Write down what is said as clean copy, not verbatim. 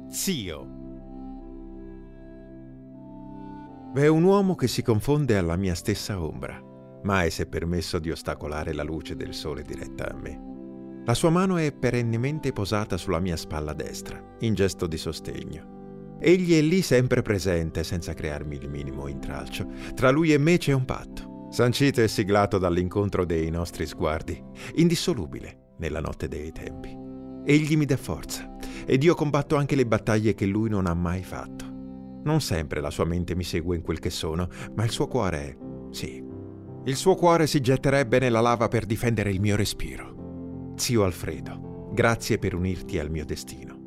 Zio. V'è un uomo che si confonde alla mia stessa ombra. Mai si è permesso di ostacolare la luce del sole diretta a me. La sua mano è perennemente posata sulla mia spalla destra, in gesto di sostegno. Egli è lì sempre presente, senza crearmi il minimo intralcio. Tra lui e me c'è un patto, sancito e siglato dall'incontro dei nostri sguardi, indissolubile nella notte dei tempi. Egli mi dà forza, ed io combatto anche le battaglie che lui non ha mai fatto. Non sempre la sua mente mi segue in quel che sono, ma il suo cuore è... sì, il suo cuore si getterebbe nella lava per difendere il mio respiro. Zio Alfredo, grazie per unirti al mio destino.